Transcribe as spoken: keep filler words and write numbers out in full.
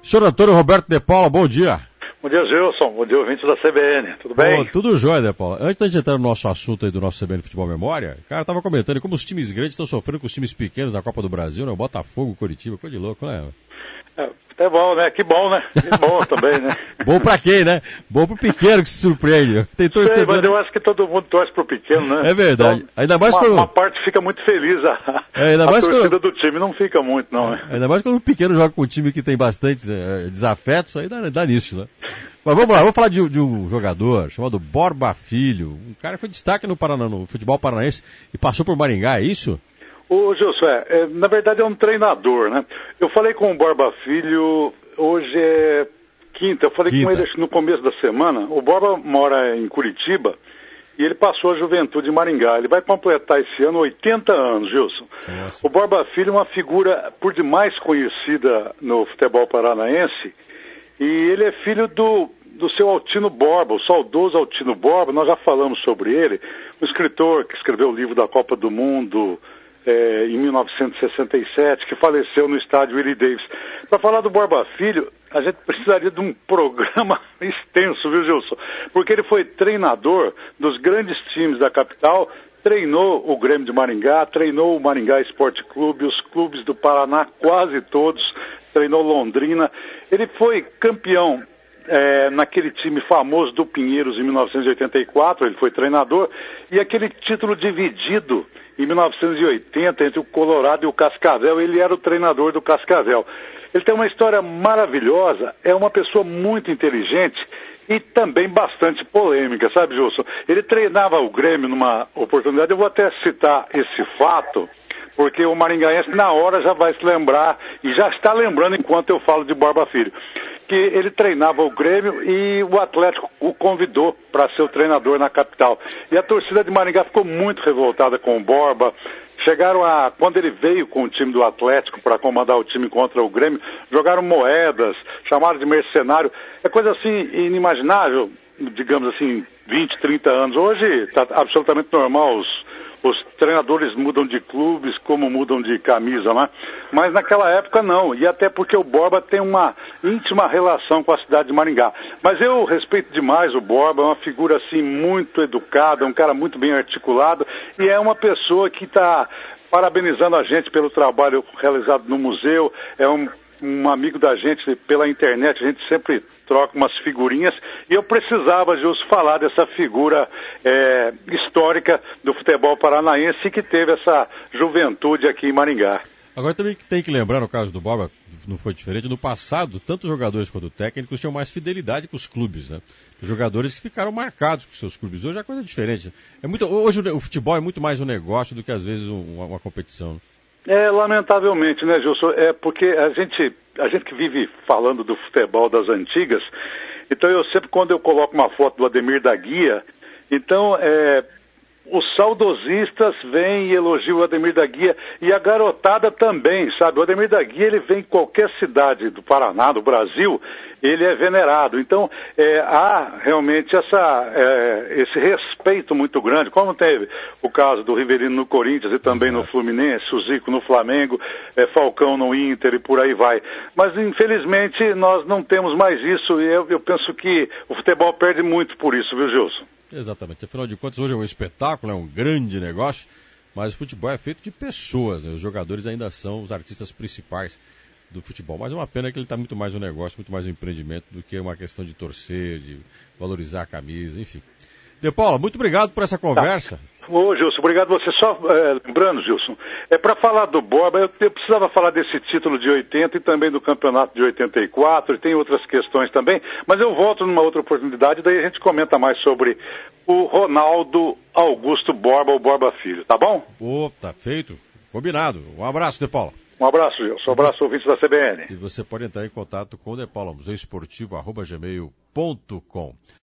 Senhor Antônio Roberto de Paula, bom dia. Bom dia, Gilson. Bom dia, ouvintes da C B N. Tudo bem? Bom, tudo jóia, de Paula. Antes da gente entrar no nosso assunto aí do nosso C B N Futebol Memória, o cara estava comentando como os times grandes estão sofrendo com os times pequenos da Copa do Brasil, né? O Botafogo, o Coritiba, coisa de louco, né? É, é bom, né? Que bom, né? Que bom também, né? Bom pra quem, né? Bom pro pequeno que se surpreende. Tem torcedor. Sei, mas eu acho que todo mundo torce pro pequeno, né? É verdade. Então, ainda mais uma, quando... uma parte fica muito feliz, a, é, ainda a mais torcida quando... do time não fica muito, não, né? Ainda mais quando o pequeno joga com um time que tem bastantes é, desafetos, aí dá, dá nisso, né? Mas vamos lá, vamos falar de, de um jogador chamado Borba Filho, um cara que foi destaque no, Paraná, no futebol paranaense e passou por Maringá, é isso? Ô, Gilson, é, é, na verdade é um treinador, né? Eu falei com o Borba Filho, hoje é quinta, eu falei quinta. com ele no começo da semana. O Borba mora em Curitiba e ele passou a juventude em Maringá. Ele vai completar esse ano oitenta anos, Gilson. Nossa. O Borba Filho é uma figura por demais conhecida no futebol paranaense e ele é filho do, do seu Altino Borba, o saudoso Altino Borba. Nós já falamos sobre ele, um escritor que escreveu o livro da Copa do Mundo, É, em mil novecentos e sessenta e sete, que faleceu no estádio Willie Davis. Para falar do Borba Filho, a gente precisaria de um programa extenso, viu, Gilson? Porque ele foi treinador dos grandes times da capital, treinou o Grêmio de Maringá, treinou o Maringá Esporte Clube, os clubes do Paraná, quase todos, treinou Londrina. Ele foi campeão É, naquele time famoso do Pinheiros em mil novecentos e oitenta e quatro, ele foi treinador, e aquele título dividido em mil novecentos e oitenta entre o Colorado e o Cascavel, ele era o treinador do Cascavel. Ele tem uma história maravilhosa, é uma pessoa muito inteligente e também bastante polêmica, sabe, Gilson? Ele treinava o Grêmio numa oportunidade, eu vou até citar esse fato, porque o maringaense na hora já vai se lembrar, e já está lembrando enquanto eu falo de Borba Filho, que ele treinava o Grêmio e o Atlético o convidou para ser o treinador na capital. E a torcida de Maringá ficou muito revoltada com o Borba. Chegaram a, quando ele veio com o time do Atlético para comandar o time contra o Grêmio, jogaram moedas, chamaram de mercenário. É coisa assim inimaginável, digamos assim, vinte, trinta anos. Hoje está absolutamente normal, os Os treinadores mudam de clubes como mudam de camisa, né? Mas naquela época não, e até porque o Borba tem uma íntima relação com a cidade de Maringá. Mas eu respeito demais o Borba, é uma figura assim muito educada, um cara muito bem articulado, e é uma pessoa que está parabenizando a gente pelo trabalho realizado no museu, é um, um amigo da gente pela internet, a gente sempre troca umas figurinhas, e eu precisava, Gilson, falar dessa figura é, histórica do futebol paranaense que teve essa juventude aqui em Maringá. Agora também tem que lembrar, no caso do Borba, não foi diferente, no passado, tanto os jogadores quanto técnicos tinham mais fidelidade com os clubes, né? Os jogadores que ficaram marcados com seus clubes. Hoje é coisa diferente. É muito, hoje o futebol é muito mais um negócio do que às vezes uma, uma competição. É, lamentavelmente, né, Gilson? É porque a gente, a gente que vive falando do futebol das antigas, então eu sempre, quando eu coloco uma foto do Ademir da Guia, então é, os saudosistas vêm e elogiam o Ademir da Guia, e a garotada também, sabe? O Ademir da Guia, ele vem em qualquer cidade do Paraná, do Brasil, ele é venerado. Então, é, há realmente essa, é, esse respeito muito grande, como teve o caso do Rivelino no Corinthians e também Exato. no Fluminense, o Zico no Flamengo, é, Falcão no Inter e por aí vai. Mas, infelizmente, nós não temos mais isso, e eu, eu penso que o futebol perde muito por isso, viu, Gilson? Exatamente. Afinal de contas, hoje é um espetáculo, é um grande negócio, mas o futebol é feito de pessoas, né? Os jogadores ainda são os artistas principais do futebol. Mas é uma pena que ele está muito mais um negócio, muito mais um empreendimento do que uma questão de torcer, de valorizar a camisa, enfim. De Paula, muito obrigado por essa conversa. Tá. Ô, Gilson, obrigado você. Só é, lembrando, Gilson, é para falar do Borba, eu, eu precisava falar desse título de oitenta e também do campeonato de oitenta e quatro, e tem outras questões também, mas eu volto numa outra oportunidade, daí a gente comenta mais sobre o Ronaldo Augusto Borba, o Borba Filho, tá bom? Pô, tá feito. Combinado. Um abraço, De Paula. Um abraço, Gilson. Um abraço, ouvintes da C B N. E você pode entrar em contato com o De Paula, museu esportivo arroba gmail ponto com.